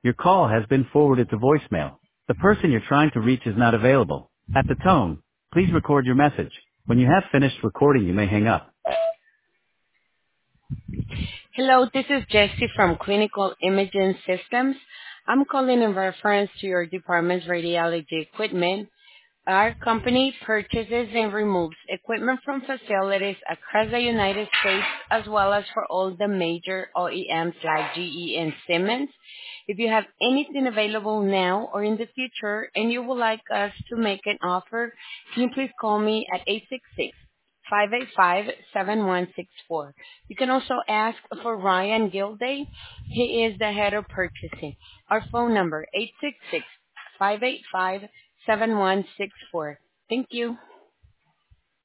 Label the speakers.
Speaker 1: Your call has been forwarded to voicemail. The person you're trying to reach is not available. At the tone, please record your message. When you have finished recording, you may hang up.
Speaker 2: Hello, this is Jessie from Clinical Imaging Systems. I'm calling in reference to your department's radiology equipment. Our company purchases and removes equipment from facilities across the United States as well as for all the major OEMs like GE and Siemens. If you have anything available now or in the future and you would like us to make an offer, can you please call me at 866-585-7164. You can also ask for Ryan Gilday. He is the head of purchasing. Our phone number, 866-585-7164. Thank you.